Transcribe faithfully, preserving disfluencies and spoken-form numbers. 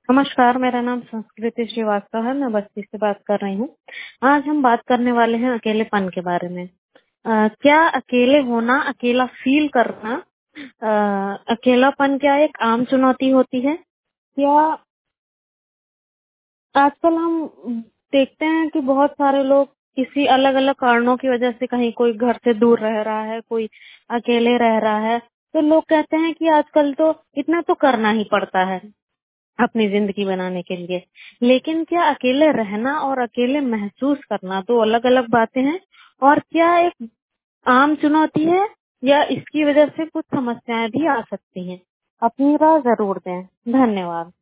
नमस्कार, मेरा नाम संस्कृति श्रीवास्तव है, मैं बस्ती से बात कर रही हूँ। आज हम बात करने वाले हैं अकेलेपन के बारे में। अ, क्या अकेले होना, अकेला फ़ील करना अ, अकेलापन क्या एक आम चुनौती होती है? क्या आजकल हम देखते हैं कि बहुत सारे लोग किसी अलग-अलग कारणों की वजह से कहीं कोई घर से दूर रह रहा है, कोई अकेले रह रहा है, तो लोग कहते हैं कि आजकल तो इतना तो करना ही पड़ता है। अपनी ज़िंदगी बनाने के लिए। लेकिन क्या अकेले रहना और अकेले महसूस करना दो अलग-अलग बातें हैं? और क्या एक आम चुनौती है या इसकी वजह से कुछ समस्याएँ भी आ सकती हैं? अपनी राय ज़रूर दें। धन्यवाद।